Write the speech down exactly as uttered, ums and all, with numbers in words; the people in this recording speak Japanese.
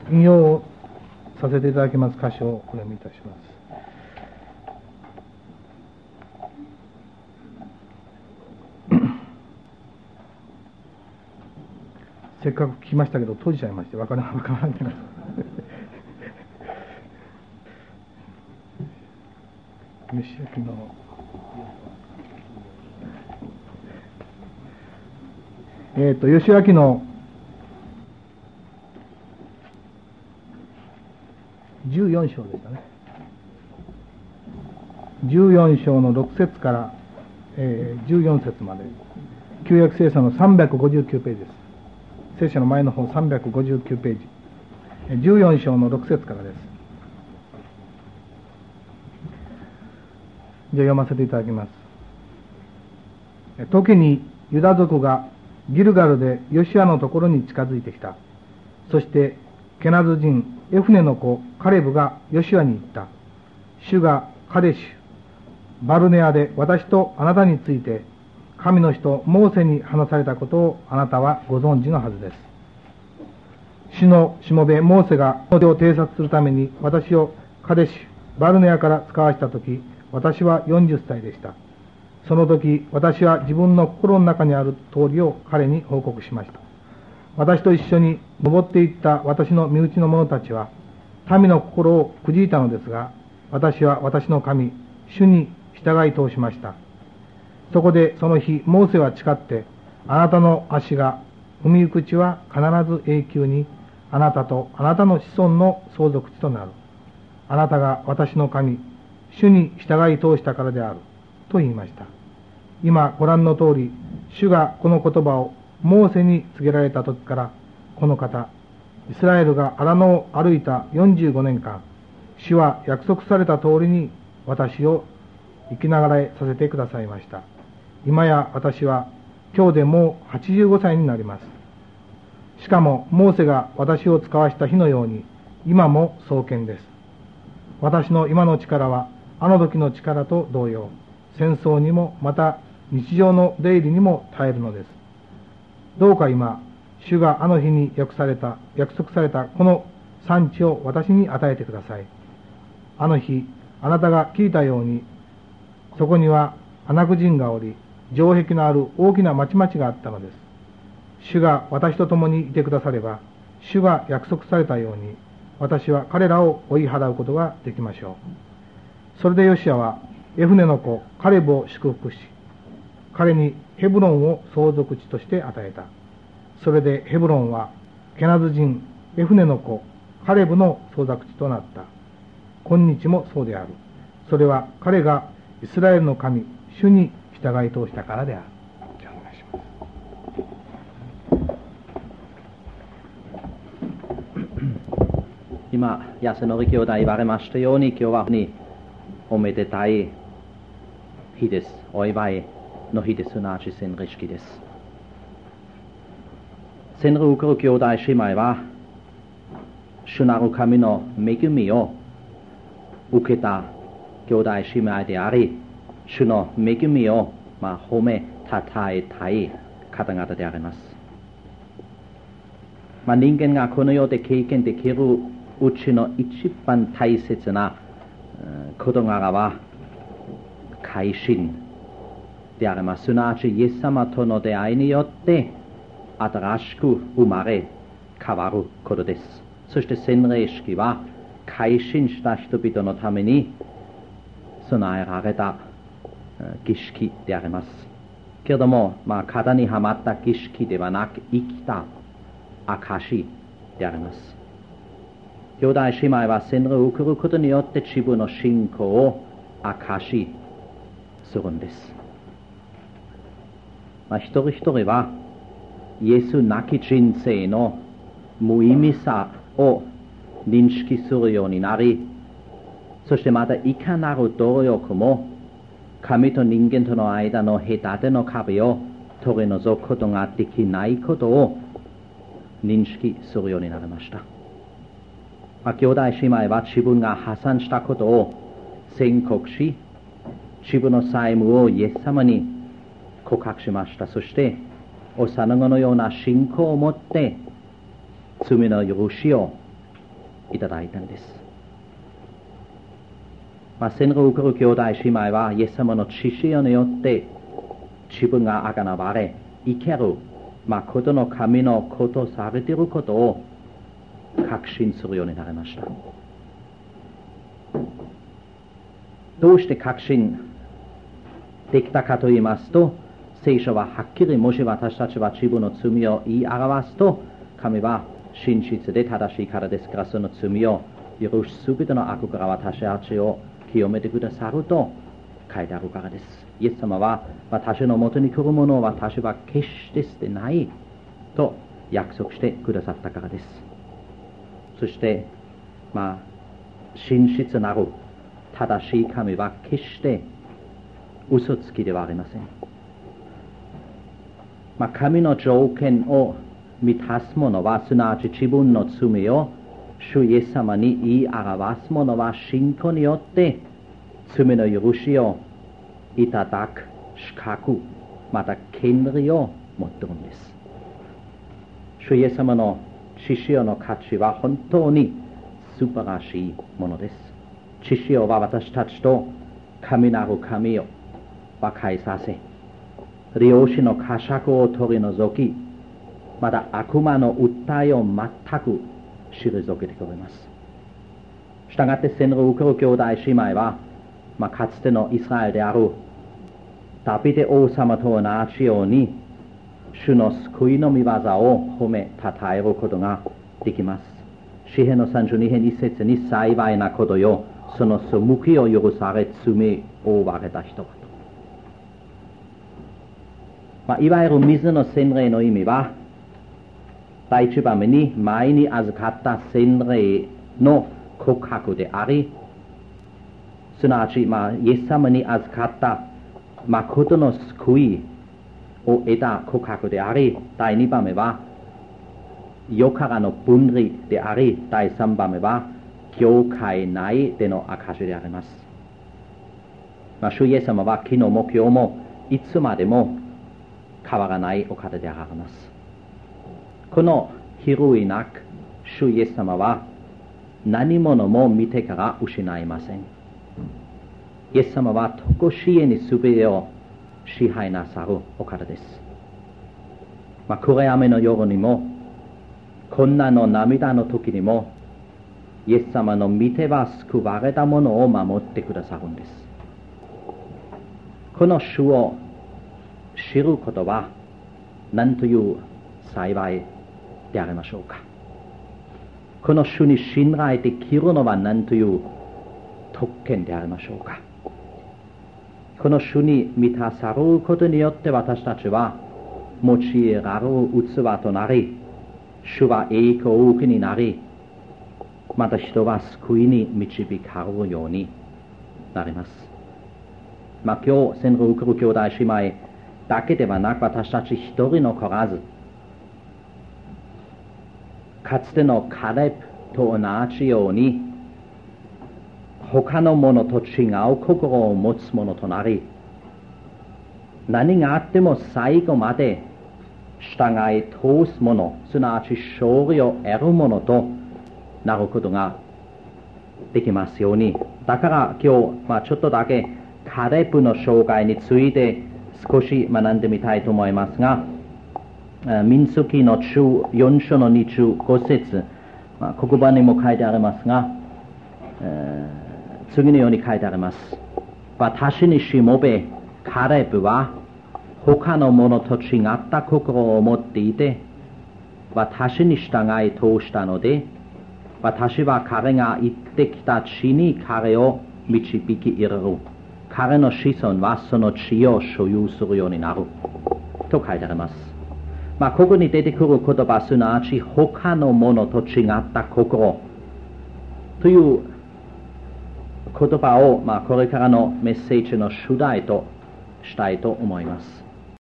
引用をさせていただきます箇所をお読みいたします。せっかく聞きましたけど閉じちゃいましてわからわからないなヨシアキのえっ、ー、とヨシアキのじゅうよん章でしたね。じゅうよん章のろく節から、えー、じゅうよん節まで、旧約聖書のさんびゃくごじゅうきゅうページです。聖書の前の方さんびゃくごじゅうきゅうページ、じゅうよん章のろく節からです。じゃあ読ませていただきます。時にユダ族がギルガルでヨシュアのところに近づいてきた。そしてケナズ人エフネの子カレブがヨシュアに言った。主がカデシュバルネアで私とあなたについて神の人モーセに話されたことをあなたはご存知のはずです。主のしもべモーセがこの手を偵察するために私をカデシュバルネアから使わしたとき、私はよんじゅっさいでした。その時私は自分の心の中にある通りを彼に報告しました。私と一緒に登っていった私の身内の者たちは民の心をくじいたのですが、私は私の神主に従い通しました。そこでその日モーセは誓って、あなたの足が踏みゆく地は必ず永久にあなたとあなたの子孫の相続地となる。あなたが私の神主に従い通したからであると言いました。今ご覧の通り、主がこの言葉をモーセに告げられた時から、この方イスラエルが荒野を歩いたよんじゅうごねんかん、主は約束された通りに私を生きながらえさせてくださいました。今や私は今日でもうはちじゅうごさいになります。しかもモーセが私を使わした日のように今も壮健です。私の今の力はあの時の力と同様、戦争にもまた日常の出入りにも耐えるのです。どうか今主があの日に約された約束されたこの産地を私に与えてください。あの日あなたが聞いたように、そこにはアナク人がおり、城壁のある大きな町々があったのです。主が私と共にいてくだされば、主が約束されたように私は彼らを追い払うことができましょう。それでヨシアはエフネの子カレブを祝福し、彼にヘブロンを相続地として与えた。それでヘブロンはケナズ人エフネの子カレブの相続地となった。今日もそうである。それは彼がイスラエルの神主に従い通したからである。じゃあお願いします。今安典兄弟言われましたように、今日はにおめでたい日です。お祝いの日です。すなわち洗礼式です。洗礼を受ける兄弟姉妹は主なる神の恵みを受けた兄弟姉妹であり、主の恵みを、まあ、褒めたたえたい方々であります。まあ、人間がこの世で経験できるうちの一番大切な事柄は改心であります。すなわちイエス様との出会いによって新しく生まれ変わることです。そして洗礼式は改心した人々のために備えられた儀式でありますけれども、まあ、型にはまった儀式ではなく生きた証であります。兄弟姉妹は洗礼を受けることによって自分の信仰を証しするんです。まあ、一人一人はイエスなき人生の無意味さを認識するようになり、そしてまたいかなる努力も神と人間との間の隔ての壁を取り除くことができないことを認識するようになりました。まあ、兄弟姉妹は自分が破産したことを宣告し、自分の債務をイエス様に告白しました。そして幼子のような信仰を持って罪の許しをいただいたのです。まあ、先路を送る兄弟姉妹はイエス様の血潮によって自分があがなわれ生ける誠の神の子とされていることを確信するようになりました。どうして確信できたかと言いますと、聖書ははっきりもし私たちは自分の罪を言い表すと、神は真実で正しいからですから、その罪を許しすべての悪から私たちを清めてくださると書いてあるからです。イエス様は私のもとに来る者を私は決して捨てないと約束してくださったからです。そしてまあ真実なる正しい神は決して嘘つきではありません。まあ、神の条件を満たす者は、すなわち自分の罪を主イエス様に言い表す者は、信仰によって罪の許しをいただく資格、また権利を持っているんです。主イエス様の血潮の価値は本当に素晴らしいものです。血潮は私たちと神なる神を和解させ、良師の呵責を取り除き、また悪魔の訴えを全く退けてくれます。したがって先路を受ける兄弟姉妹は、まあ、かつてのイスラエルであるダビデ王様と同じように主の救いの御業を褒めたたえることができます。詩編のさんじゅうに編一節に、幸いなことよ、その背きを許され罪を負われた人はと、まあ、いわゆる水の洗礼の意味は、第一番目に前に預かった洗礼の告白であり、すなわち、まあ、イエス様に預かった誠の救いを得た告白であり、第二番目は世からの分離であり、第三番目は教会内での証であります。まあ、主イエス様は昨日も今日もいつまでも変わらないお方であります。この比いなく主イエス様は何者も見てから失いません。イエス様は常しえにすべてを支配なさるお方です。まあ、暗闇の夜にも困難の涙の時にも、イエス様の見ては救われたものを守ってくださるんです。この主を知ることは何という幸いでありましょうか。この主に信頼できるのは何という特権でありましょうか。この主に満たされることによって私たちは用いられる器となり、主は栄光を受けになり、また人は救いに導かれるようになります。まあ、今日先路を受ける兄弟姉妹だけではなく、私たち一人の子らず、かつてのカレブと同じように他の者と違う心を持つ者となり、何があっても最後まで従い通す者、すなわち勝利を得る者となることができますように。だから今日、まあ、ちょっとだけカレブの生涯について少し学んでみたいと思いますが、民数記のよん章のにじゅうご節、まあ、黒板にも書いてありますが、えー、次のように書いてあります。私にしもべカレブは他の者と違った心を持っていて、私に従い通したので、私は彼が行ってきた地に彼を導き入れる。彼の子孫はその地を所有するようになると書いてあります。まあ、ここに出てくる言葉、すなわち他の者と違った心という言葉を、まあ、これからのメッセージの主題としたいと思います。